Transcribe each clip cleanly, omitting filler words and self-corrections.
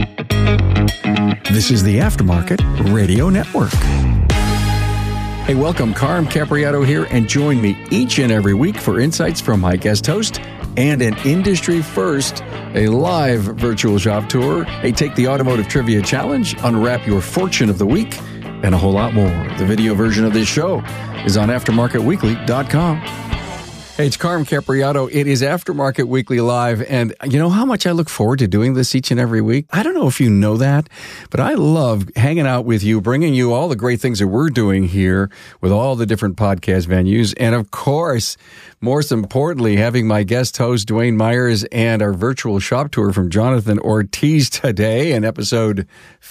This is the Aftermarket Radio Network. Hey, welcome. Carm Capriato here, and join me each and every week for insights from my guest host and an industry first, a live virtual shop tour, a Take the Automotive Trivia Challenge, unwrap your fortune of the week, and a whole lot more. The video version of this show is on AftermarketWeekly.com. Hey, it's Carm Capriato. It is Aftermarket Weekly Live, and you know how much I look forward to doing this each and every week? I don't know if you know that, but I love hanging out with you, bringing you all the great things that we're doing here with all the different podcast venues, and of course, most importantly, having my guest host, Dwayne Myers, and our virtual shop tour from Jonathan Ortiz today in episode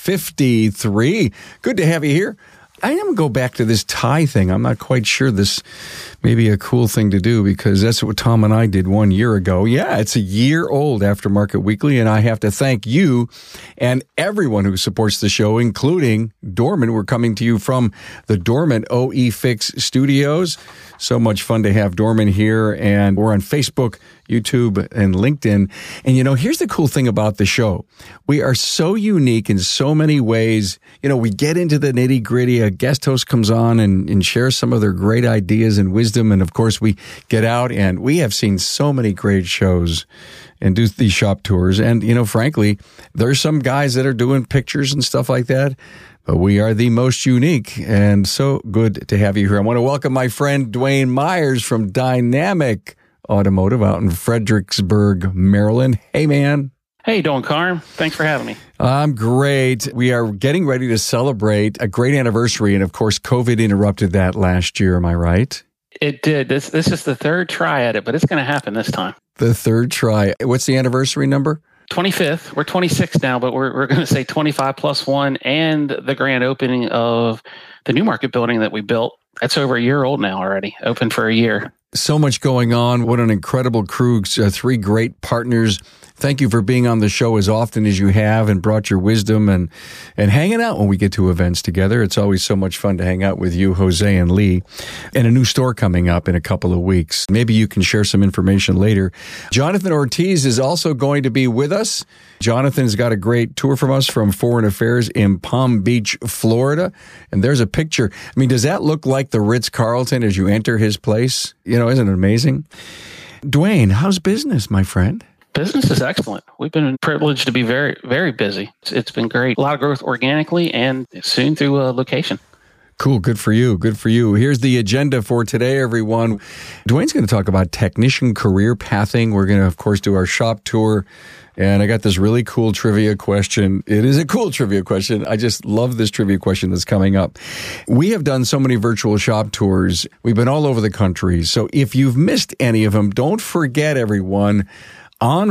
53. Good to have you here. I am going to go back to this tie thing. I'm not quite sure this may be a cool thing to do because that's what Tom and I did 1 year ago. Yeah, it's a year old, Aftermarket Weekly, and I have to thank you and everyone who supports the show, including Dorman. We're coming to you from the Dorman OE Fix Studios. So much fun to have Dorman here, and we're on Facebook, YouTube, and LinkedIn. And, you know, here's the cool thing about the show. We are so unique in so many ways. You know, we get into the nitty-gritty. A guest host comes on and shares some of their great ideas and wisdom. And, of course, we get out, and we have seen so many great shows and do these shop tours. And, you know, frankly, there's some guys that are doing pictures and stuff like that. But we are the most unique, and so good to have you here. I want to welcome my friend Dwayne Myers from Dynamic Automotive out in Fredericksburg, Maryland. Hey, man. Hey, you doing, Carm? Thanks for having me. I'm great. We are getting ready to celebrate a great anniversary, and of course, COVID interrupted that last year. Am I right? It did. This is the third try at it, but it's going to happen this time. The third try. What's the anniversary number? 25th. We're 26 now, but we're going to say 25 plus one, and the grand opening of the New Market building that we built. That's over a year old now already, open for a year. So much going on. What an incredible crew. 3 great partners. Thank you for being on the show as often as you have and brought your wisdom and hanging out when we get to events together. It's always so much fun to hang out with you, Jose and Lee, and a new store coming up in a couple of weeks. Maybe you can share some information later. Jonathan Ortiz is also going to be with us. Jonathan's got a great tour from us from Foreign Affairs in Palm Beach, Florida. And there's a picture. I mean, does that look like the Ritz-Carlton as you enter his place? You know, isn't it amazing? Dwayne, how's business, my friend? Business is excellent. We've been privileged to be very, very busy. It's been great. A lot of growth organically and soon through location. Cool. Good for you. Good for you. Here's the agenda for today, everyone. Dwayne's going to talk about technician career pathing. We're going to, of course, do our shop tour. And I got this really cool trivia question. It is a cool trivia question. I just love this trivia question that's coming up. We have done so many virtual shop tours. We've been all over the country. So if you've missed any of them, don't forget, everyone, on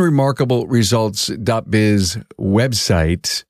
remarkableresults.biz website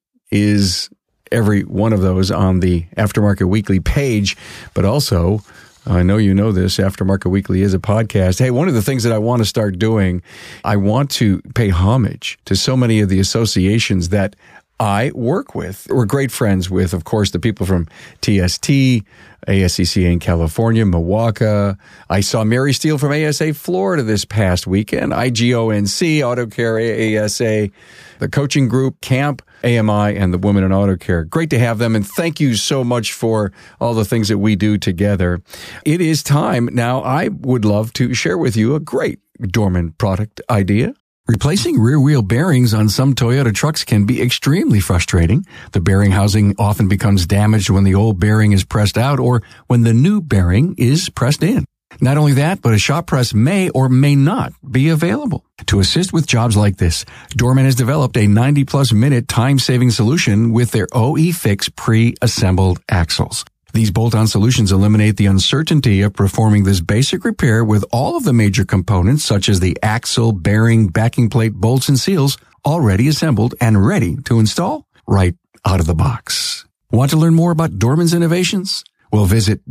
is every one of those on the Aftermarket Weekly page, but also, I know you know this, Aftermarket Weekly is a podcast. Hey, one of the things that I want to start doing, I want to pay homage to so many of the associations that I work with. We're great friends with, of course, the people from TST, ASCCA in California, Milwaukee. I saw Mary Steele from ASA Florida this past weekend, IGONC, Auto Care, AASA, the coaching group, Camp, AMI, and the Women in Auto Care. Great to have them, and thank you so much for all the things that we do together. It is time. Now, I would love to share with you a great Dorman product idea. Replacing rear wheel bearings on some Toyota trucks can be extremely frustrating. The bearing housing often becomes damaged when the old bearing is pressed out or when the new bearing is pressed in. Not only that, but a shop press may or may not be available. To assist with jobs like this, Dorman has developed a 90-plus minute time-saving solution with their OE Fix pre-assembled axles. These bolt-on solutions eliminate the uncertainty of performing this basic repair with all of the major components such as the axle, bearing, backing plate, bolts, and seals already assembled and ready to install right out of the box. Want to learn more about Dorman's innovations? Well, visit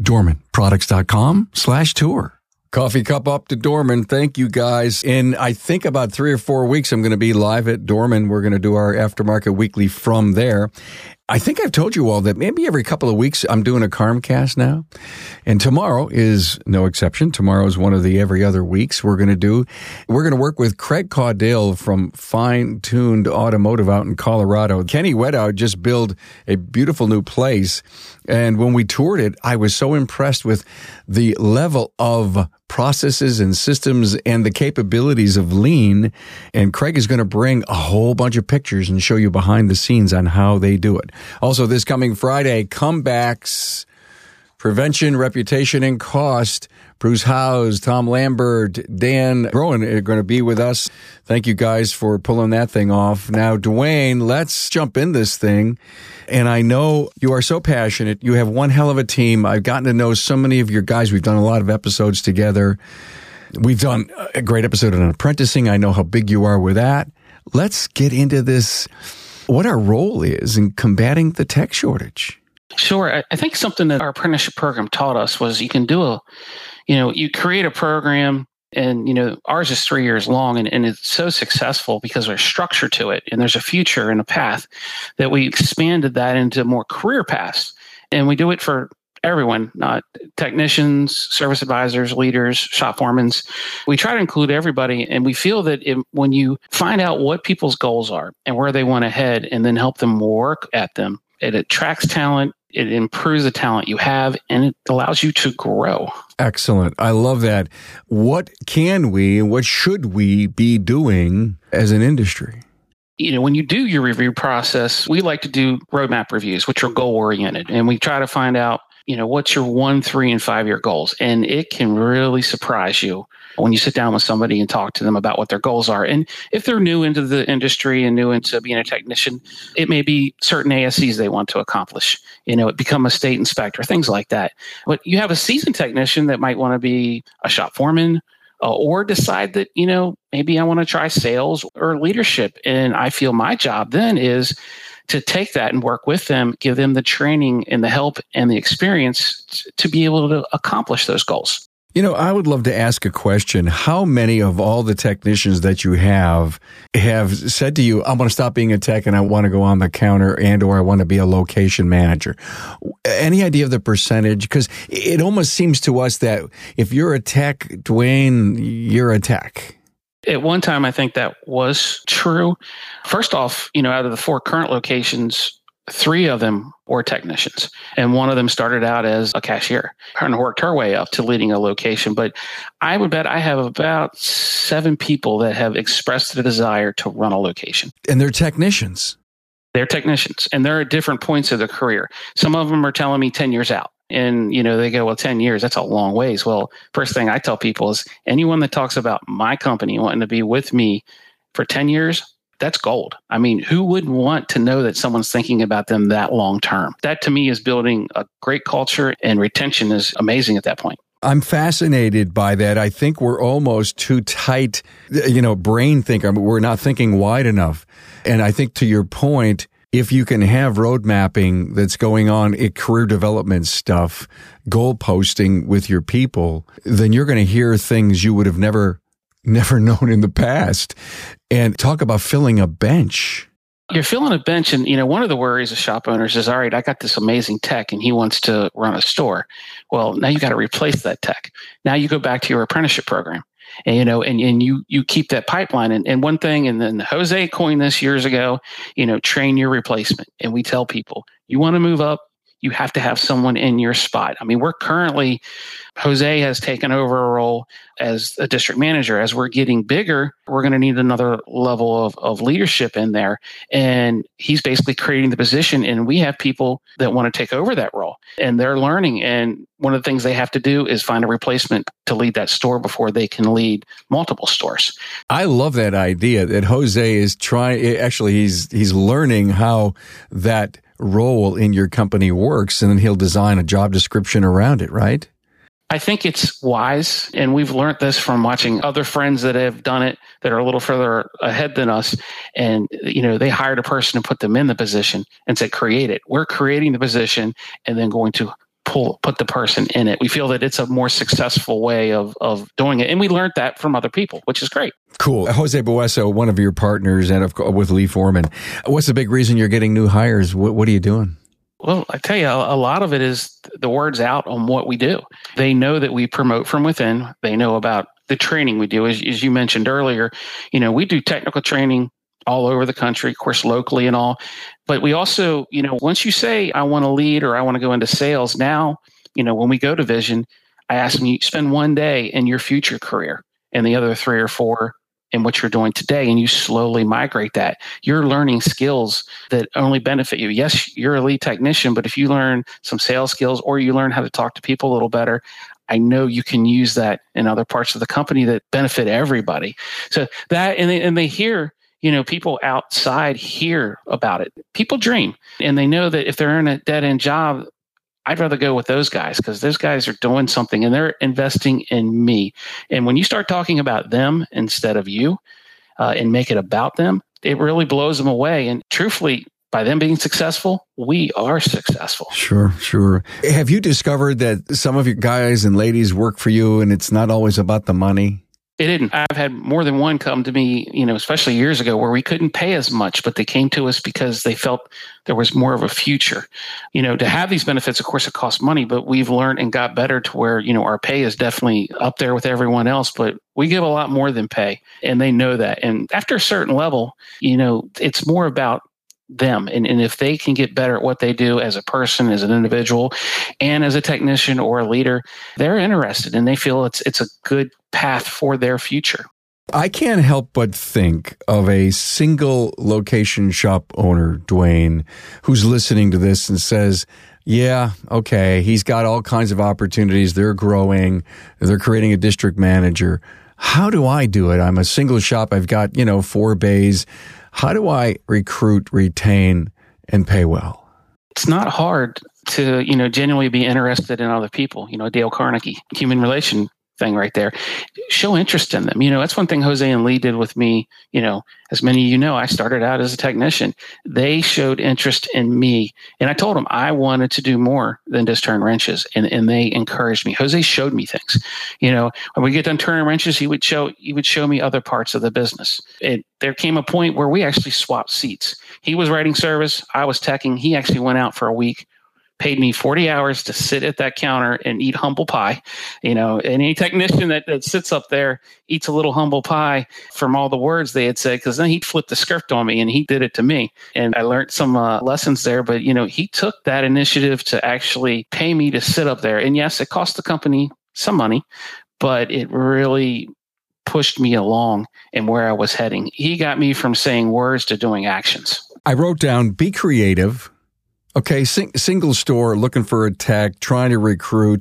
dormanproducts.com/tour. Coffee cup up to Dorman. Thank you, guys. In, I think, about 3 or 4 weeks, I'm going to be live at Dorman. We're going to do our Aftermarket Weekly from there. I think I've told you all that maybe every couple of weeks I'm doing a Carmcast now. And tomorrow is no exception. Tomorrow is one of the every other weeks we're going to work with Craig Caudale from Fine Tuned Automotive out in Colorado. Kenny Wedow just built a beautiful new place. And when we toured it, I was so impressed with the level of processes and systems and the capabilities of lean. And Craig is going to bring a whole bunch of pictures and show you behind the scenes on how they do it. Also, this coming Friday, Comebacks, Prevention, Reputation, and Cost. Bruce Howes, Tom Lambert, Dan Rowan are going to be with us. Thank you guys for pulling that thing off. Now, Dwayne, let's jump in this thing. And I know you are so passionate. You have one hell of a team. I've gotten to know so many of your guys. We've done a lot of episodes together. We've done a great episode on apprenticing. I know how big you are with that. Let's get into this, what our role is in combating the tech shortage. Sure. I think something that our apprenticeship program taught us was you can do you create a program and, ours is 3 years long and it's so successful because there's structure to it and there's a future and a path that we expanded that into more career paths. And we do it for everyone, not technicians, service advisors, leaders, shop foremans. We try to include everybody. And we feel that when you find out what people's goals are and where they want to head and then help them work at them, it attracts talent. It improves the talent you have, and it allows you to grow. Excellent. I love that. What can we and what should we be doing as an industry? When you do your review process, we like to do roadmap reviews, which are goal-oriented, and we try to find out, what's your 1, 3, and 5 year goals. And it can really surprise you when you sit down with somebody and talk to them about what their goals are. And if they're new into the industry and new into being a technician, it may be certain ASCs they want to accomplish, become a state inspector, things like that. But you have a seasoned technician that might want to be a shop foreman or decide that, maybe I want to try sales or leadership. And I feel my job then is to take that and work with them, give them the training and the help and the experience to be able to accomplish those goals. I would love to ask a question. How many of all the technicians that you have said to you, I want to stop being a tech and I want to go on the counter or I want to be a location manager? Any idea of the percentage? Because it almost seems to us that if you're a tech, Dwayne, you're a tech. At one time, I think that was true. First off, out of the 4 current locations, 3 of them were technicians, and one of them started out as a cashier and worked her way up to leading a location. But I would bet I have about 7 people that have expressed the desire to run a location. And they're technicians. They're technicians, and they're at different points of their career. Some of them are telling me 10 years out. And, they go, well, 10 years, that's a long ways. Well, first thing I tell people is anyone that talks about my company wanting to be with me for 10 years, that's gold. I mean, who wouldn't want to know that someone's thinking about them that long term? That to me is building a great culture, and retention is amazing at that point. I'm fascinated by that. I think we're almost too tight, brain thinker. We're not thinking wide enough. And I think to your point, if you can have road mapping that's going on, career development stuff, goal posting with your people, then you're going to hear things you would have never known in the past. And talk about filling a bench. You're filling a bench, and one of the worries of shop owners is, all right, I got this amazing tech and he wants to run a store. Well, now you got to replace that tech. Now you go back to your apprenticeship program. And, and you keep that pipeline. And one thing, and then Jose coined this years ago, train your replacement. And we tell people, you want to move up, you have to have someone in your spot. I mean, Jose has taken over a role as a district manager. As we're getting bigger, we're going to need another level of leadership in there. And he's basically creating the position. And we have people that want to take over that role, and they're learning. And one of the things they have to do is find a replacement to lead that store before they can lead multiple stores. I love that idea that Jose is he's learning how that role in your company works, and then he'll design a job description around it, right? I think it's wise, and we've learned this from watching other friends that have done it that are a little further ahead than us. And, they hired a person and put them in the position and said, create it. We're creating the position and then going to put the person in it. We feel that it's a more successful way of doing it. And we learned that from other people, which is great. Cool. Jose Bueso, one of your partners, and of course with Lee Foreman. What's the big reason you're getting new hires? What are you doing? Well, I tell you, a lot of it is the word's out on what we do. They know that we promote from within. They know about the training we do. As you mentioned earlier, we do technical training all over the country, of course, locally and all. But we also, once you say, I want to lead or I want to go into sales, now, when we go to Vision, I ask them, you spend one day in your future career and the other 3 or 4 in what you're doing today, and you slowly migrate that. You're learning skills that only benefit you. Yes, you're a lead technician, but if you learn some sales skills or you learn how to talk to people a little better, I know you can use that in other parts of the company that benefit everybody. So that, and they hear, people outside hear about it. People dream, and they know that if they're in a dead-end job, I'd rather go with those guys because those guys are doing something and they're investing in me. And when you start talking about them instead of you and make it about them, it really blows them away. And truthfully, by them being successful, we are successful. Sure. Have you discovered that some of your guys and ladies work for you and it's not always about the money? It didn't. I've had more than one come to me, especially years ago where we couldn't pay as much, but they came to us because they felt there was more of a future. To have these benefits, of course, it costs money, but we've learned and got better to where, our pay is definitely up there with everyone else, but we give a lot more than pay, and they know that. And after a certain level, it's more about them. And if they can get better at what they do as a person, as an individual, and as a technician or a leader, they're interested and they feel it's a good path for their future. I can't help but think of a single location shop owner, Dwayne, who's listening to this and says, yeah, okay, he's got all kinds of opportunities. They're growing. They're creating a district manager. How do I do it? I'm a single shop. I've got, 4 bays. How do I recruit, retain, and pay well? It's not hard to, genuinely be interested in other people. Dale Carnegie, human relation thing right there. Show interest in them. That's one thing Jose and Lee did with me. As many of I started out as a technician. They showed interest in me. And I told them I wanted to do more than just turn wrenches. And they encouraged me. Jose showed me things. When we get done turning wrenches, he would show me other parts of the business. There came a point where we actually swapped seats. He was writing service. I was teching. He actually went out for a week, paid me 40 hours to sit at that counter and eat humble pie. Any technician that sits up there eats a little humble pie from all the words they had said, because then he'd flip the script on me, and he did it to me. And I learned some lessons there, but, he took that initiative to actually pay me to sit up there. And yes, it cost the company some money, but it really pushed me along in where I was heading. He got me from saying words to doing actions. I wrote down, be creative. Okay, single store, looking for a tech, trying to recruit.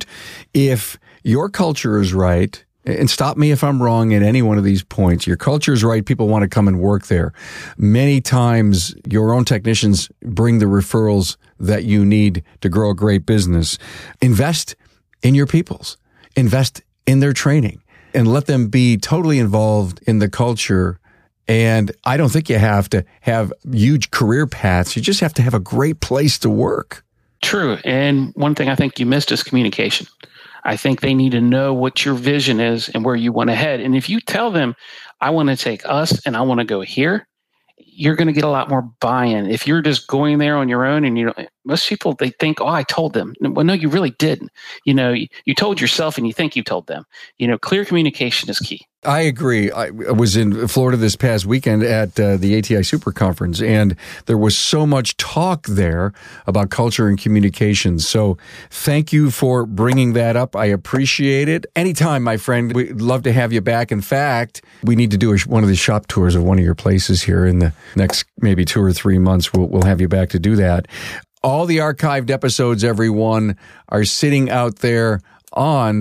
If your culture is right, and stop me if I'm wrong at any one of these points, your culture is right, people want to come and work there. Many times, your own technicians bring the referrals that you need to grow a great business. Invest in your peoples. Invest in their training. And let them be totally involved in the culture. And I don't think you have to have huge career paths. You just have to have a great place to work. True. And one thing I think you missed is communication. I think they need to know what your vision is and where you want to head. And if you tell them, I want to take us and I want to go here, you're going to get a lot more buy-in. If you're just going there on your own and most people, they think, I told them. Well, no, you really didn't. You told yourself and you think you told them. Clear communication is key. I agree. I was in Florida this past weekend at the ATI Super Conference, and there was so much talk there about culture and communications. So thank you for bringing that up. I appreciate it. Anytime, my friend. We'd love to have you back. In fact, we need to do one of the shop tours of one of your places here in the next maybe 2 or 3 months. We'll have you back to do that. All the archived episodes, everyone, are sitting out there on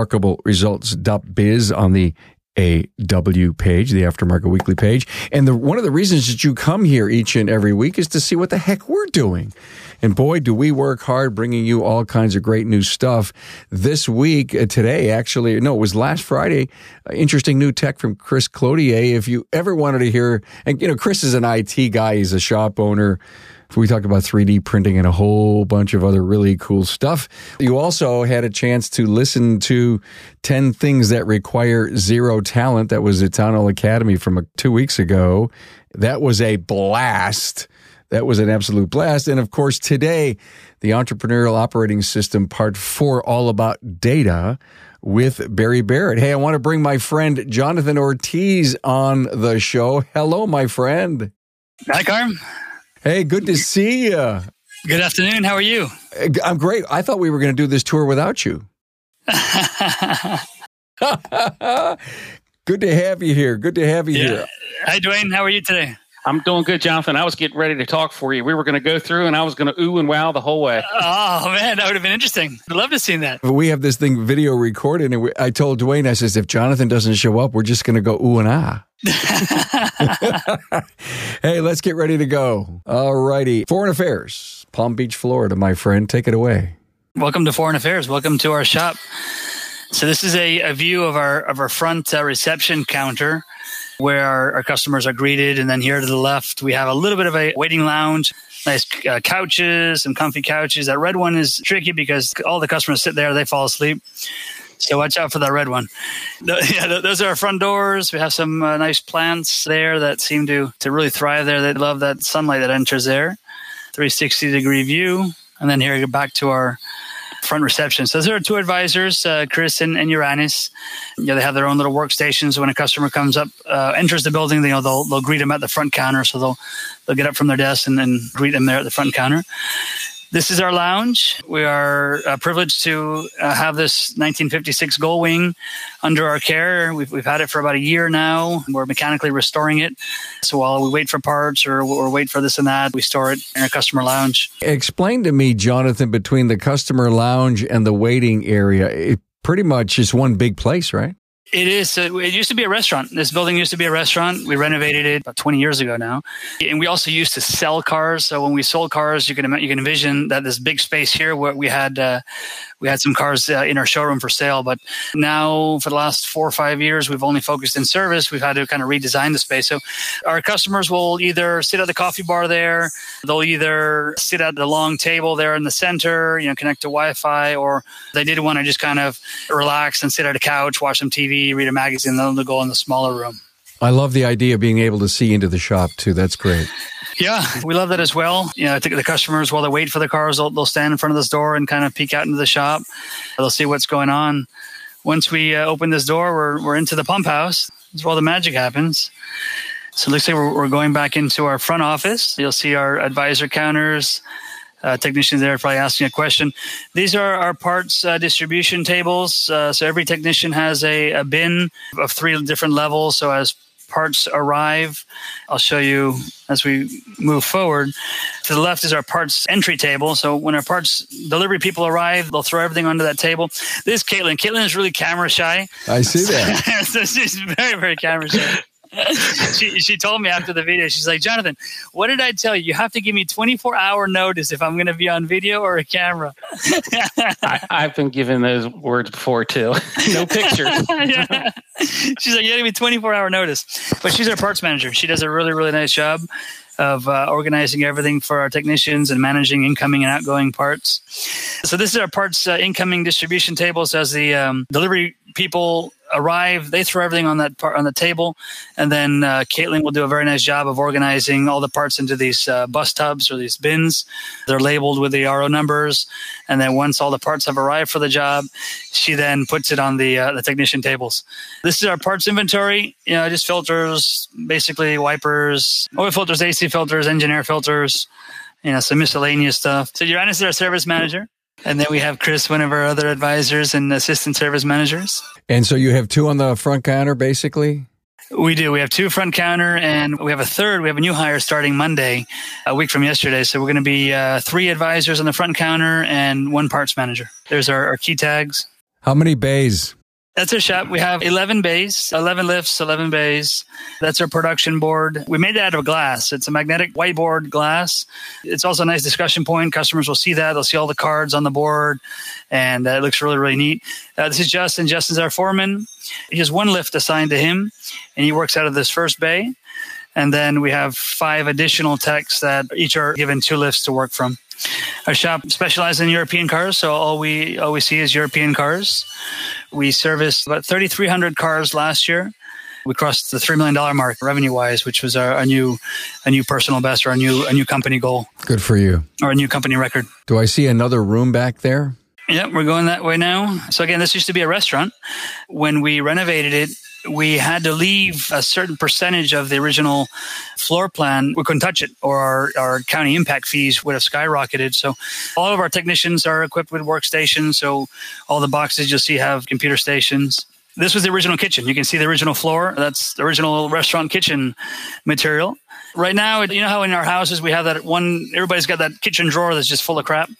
remarkableresults.biz on the AW page, the Aftermarket Weekly page. And one of the reasons that you come here each and every week is to see what the heck we're doing. And boy, do we work hard bringing you all kinds of great new stuff. This week, today, actually, no, it was last Friday, interesting new tech from Chris Clodier. If you ever wanted to hear, and Chris is an IT guy, he's a shop owner. We talked about 3D printing and a whole bunch of other really cool stuff. You also had a chance to listen to 10 Things That Require Zero Talent. That was at Town Hall Academy from 2 weeks ago. That was a blast. That was an absolute blast. And of course, today, the Entrepreneurial Operating System Part 4, all about data with Barry Barrett. Hey, I want to bring my friend Jonathan Ortiz on the show. Hello, my friend. Hi, Carm. Hey, good to see you. Good afternoon. How are you? I'm great. I thought we were going to do this tour without you. Good to have you here. Good to have you here. Hi, Dwayne. How are you today? I'm doing good, Jonathan. I was getting ready to talk for you. We were going to go through, and I was going to ooh and wow the whole way. Oh, man, that would have been interesting. I'd love to see that. We have this thing video recorded, and I told Dwayne, I says, if Jonathan doesn't show up, we're just going to go ooh and ah. Hey, let's get ready to go. All righty. Foreign Affairs, Palm Beach, Florida, my friend. Take it away. Welcome to Foreign Affairs. Welcome to our shop. So this is a view of our front reception counter where our customers are greeted. And then here to the left, we have a little bit of a waiting lounge, nice couches, some comfy couches. That red one is tricky because all the customers sit there, they fall asleep. So watch out for that red one. Those are our front doors. We have some nice plants there that seem to really thrive there. They love that sunlight that enters there. 360-degree view. And then here, back to our front reception. So there are two advisors, Chris and Uranus. They have their own little workstations. When a customer comes up, enters the building, they'll greet them at the front counter. So they'll get up from their desk and then greet them there at the front counter. This is our lounge. We are privileged to have this 1956 Gullwing under our care. We've had it for about a year now. We're mechanically restoring it. So while we wait for parts or wait for this and that, we store it in our customer lounge. Explain to me, Jonathan, between the customer lounge and the waiting area, it pretty much is one big place, right? It is. It used to be a restaurant. This building used to be a restaurant. We renovated it about 20 years ago now. And we also used to sell cars. So when we sold cars, you can envision that this big space here where we had some cars in our showroom for sale. But now for the last 4 or 5 years, we've only focused in service. We've had to kind of redesign the space. So our customers will either sit at the coffee bar there. They'll either sit at the long table there in the center, connect to Wi-Fi, or they did want to just kind of relax and sit at a couch, watch some TV, read a magazine, then they'll go in the smaller room. I love the idea of being able to see into the shop too. That's great. Yeah, we love that as well. I think the customers, while they wait for the cars, they'll stand in front of this door and kind of peek out into the shop. They'll see what's going on. Once we open this door, we're into the pump house. That's where all the magic happens. So it looks like we're going back into our front office. You'll see our advisor counters. Technicians there probably asking a question. These are our parts distribution tables. So every technician has a bin of 3 different levels. So as parts arrive, I'll show you as we move forward. To the left is our parts entry table. So when our parts delivery people arrive, they'll throw everything onto that table. This is Caitlin. Caitlin is really camera shy. I see that. So she's very, very camera shy. She told me after the video, she's like, Jonathan, what did I tell you? You have to give me 24-hour notice if I'm going to be on video or a camera. I've been given those words before too. No pictures. Yeah. She's like, you got to give me 24-hour notice. But she's our parts manager. She does a really, really nice job of organizing everything for our technicians and managing incoming and outgoing parts. So this is our parts incoming distribution tables. As the delivery people arrive, they throw everything on the table, and then Caitlin will do a very nice job of organizing all the parts into these bus tubs or these bins. They're labeled with the RO numbers, and then once all the parts have arrived for the job, she then puts it on the technician tables. This is our parts inventory. Just filters, basically wipers, oil filters, AC filters, engine air filters, some miscellaneous stuff. So Uranus is our service manager. And then we have Chris, one of our other advisors and assistant service managers. And so you have 2 on the front counter, basically? We do. We have 2 front counter, and we have a third. We have a new hire starting Monday, a week from yesterday. So we're going to be 3 advisors on the front counter and 1 parts manager. There's our key tags. How many bays? That's our shop. We have 11 bays, 11 lifts, 11 bays. That's our production board. We made it out of glass. It's a magnetic whiteboard glass. It's also a nice discussion point. Customers will see that. They'll see all the cards on the board, and it looks really, really neat. This is Justin. Justin's our foreman. He has one lift assigned to him, and he works out of this first bay. And then we have 5 additional techs that each are given 2 lifts to work from. Our shop specializes in European cars, so all we see is European cars. We serviced about 3,300 cars last year. We crossed the $3 million mark revenue-wise, which was a new personal best, or a new company goal. Good for you. Or a new company record. Do I see another room back there? Yeah, we're going that way now. So again, this used to be a restaurant. When we renovated it, we had to leave a certain percentage of the original floor plan. We couldn't touch it, or our county impact fees would have skyrocketed. So all of our technicians are equipped with workstations. So all the boxes you'll see have computer stations. This was the original kitchen. You can see the original floor. That's the original restaurant kitchen material. Right now, you know how in our houses we have that one, everybody's got that kitchen drawer that's just full of crap?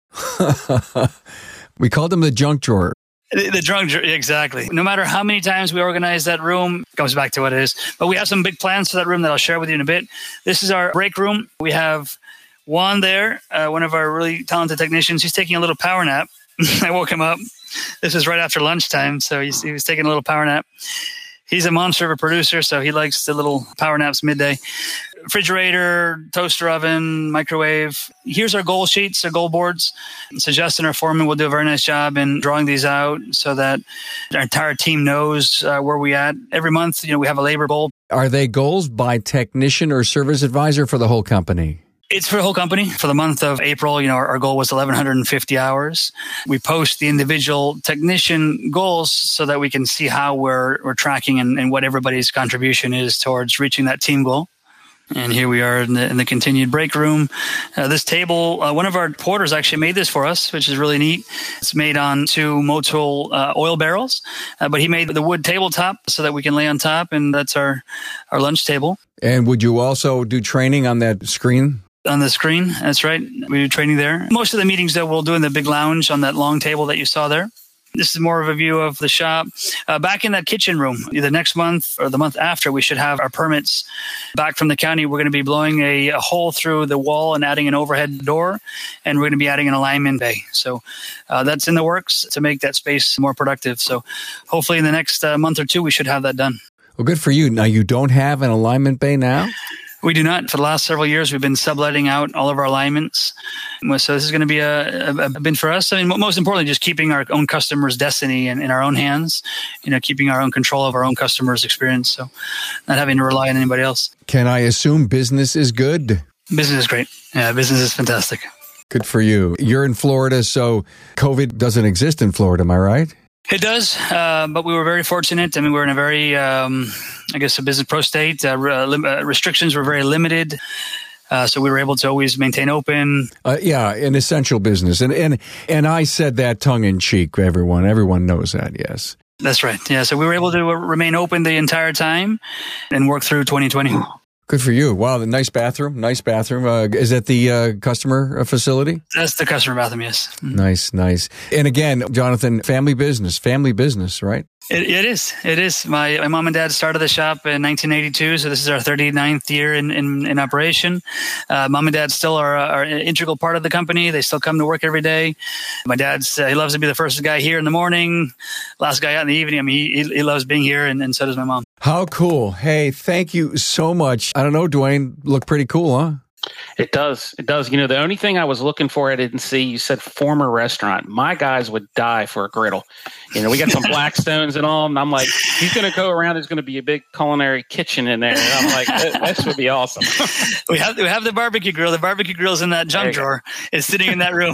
We called them the junk drawer. The drunk, exactly. No matter how many times we organize that room, it comes back to what it is. But we have some big plans for that room that I'll share with you in a bit. This is our break room. We have Juan there, one of our really talented technicians. He's taking a little power nap. I woke him up. This is right after lunchtime, so he was taking a little power nap. He's a monster of a producer, so he likes the little power naps midday. Refrigerator, toaster oven, microwave. Here's our goal sheets, our goal boards. So Justin, our foreman, will do a very nice job in drawing these out so that our entire team knows where we're at. Every month, we have a labor goal. Are they goals by technician or service advisor for the whole company? It's for the whole company. For the month of April, our goal was 1,150 hours. We post the individual technician goals so that we can see how we're tracking and what everybody's contribution is towards reaching that team goal. And here we are in the continued break room. This table, one of our porters actually made this for us, which is really neat. It's made on 2 Motul oil barrels, but he made the wood tabletop so that we can lay on top, and that's our lunch table. And would you also do training on that screen? On the screen, that's right. We do training there. Most of the meetings, though, we'll do in the big lounge on that long table that you saw there. This is more of a view of the shop. Back in that kitchen room, the next month or the month after, we should have our permits back from the county. We're going to be blowing a hole through the wall and adding an overhead door, and we're going to be adding an alignment bay. So that's in the works to make that space more productive. So hopefully in the next month or 2, we should have that done. Well, good for you. Now, you don't have an alignment bay now? We do not. For the last several years, we've been subletting out all of our alignments. So this is going to be a bin for us. I mean, most importantly, just keeping our own customers' destiny in our own hands, keeping our own control of our own customers' experience. So not having to rely on anybody else. Can I assume business is good? Business is great. Yeah, business is fantastic. Good for you. You're in Florida, so COVID doesn't exist in Florida, am I right? It does, but we were very fortunate. I mean, we're in a very, a business pro state. Restrictions were very limited, so we were able to always maintain open. An essential business. And I said that tongue in cheek, everyone knows that, yes. That's right, yeah. So we were able to remain open the entire time and work through 2020. Good for you. Wow, the nice bathroom. Is that the customer facility? That's the customer bathroom, yes. Nice. And again, Jonathan, family business, right? It is. My mom and dad started the shop in 1982, so this is our 39th year in operation. Mom and dad still are an integral part of the company. They still come to work every day. My dad, he loves to be the first guy here in the morning, last guy out in the evening. I mean, he loves being here, and so does my mom. How cool. Hey, thank you so much. I don't know, Dwayne, look pretty cool, huh? It does. The only thing I was looking for, I didn't see, you said former restaurant. My guys would die for a griddle. We got some Blackstones and all, and I'm like, he's going to go around, there's going to be a big culinary kitchen in there. And I'm like, this would be awesome. We have the barbecue grill. The barbecue grill's in that junk drawer. It's sitting in that room.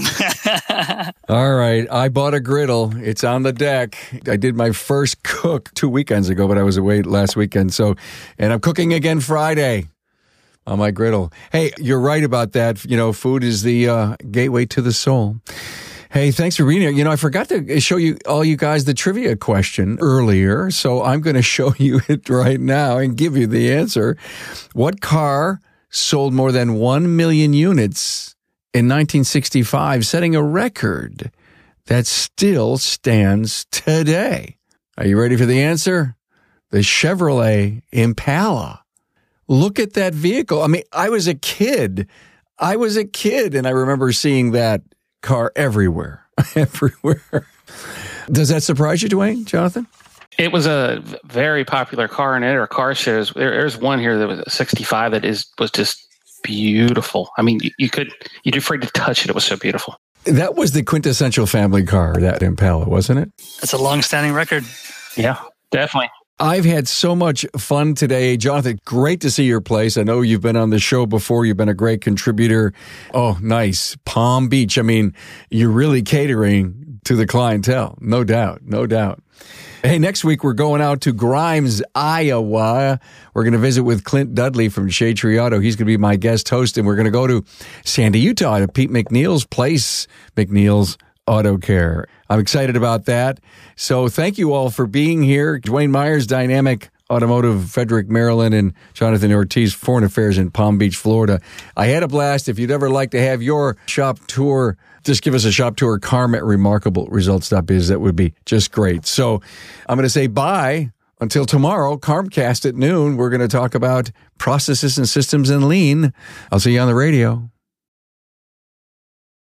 All right. I bought a griddle. It's on the deck. I did my first cook 2 weekends ago, but I was away last weekend. And I'm cooking again Friday on my griddle. Hey, you're right about that. Food is the gateway to the soul. Hey, thanks for reading it. I forgot to show all you guys the trivia question earlier, so I'm going to show you it right now and give you the answer. What car sold more than 1 million units in 1965, setting a record that still stands today? Are you ready for the answer? The Chevrolet Impala. Look at that vehicle. I mean, I was a kid, and I remember seeing that car everywhere. Everywhere. Does that surprise you, Dwayne, Jonathan? It was a very popular car in it, or car shows. There's one here that was a 65 that was just beautiful. I mean, you'd afraid to touch it. It was so beautiful. That was the quintessential family car, that Impala, wasn't it? That's a long-standing record. Yeah, definitely. I've had so much fun today. Jonathan, great to see your place. I know you've been on the show before. You've been a great contributor. Oh, nice. Palm Beach. I mean, you're really catering to the clientele. No doubt. No doubt. Hey, next week we're going out to Grimes, Iowa. We're going to visit with Clint Dudley from Shade Tree Auto. He's going to be my guest host, and we're going to go to Sandy, Utah, to Pete McNeil's place, McNeil's Auto Care. I'm excited about that. So thank you all for being here. Dwayne Myers, Dynamic Automotive, Frederick, Maryland, and Jonathan Ortiz, Foreign Affairs in Palm Beach, Florida. I had a blast. If you'd ever like to have your shop tour, just give us a shop tour, Carm at remarkableresults.biz. That would be just great. So I'm going to say bye until tomorrow, Carmcast at noon. We're going to talk about processes and systems and lean. I'll see you on the radio.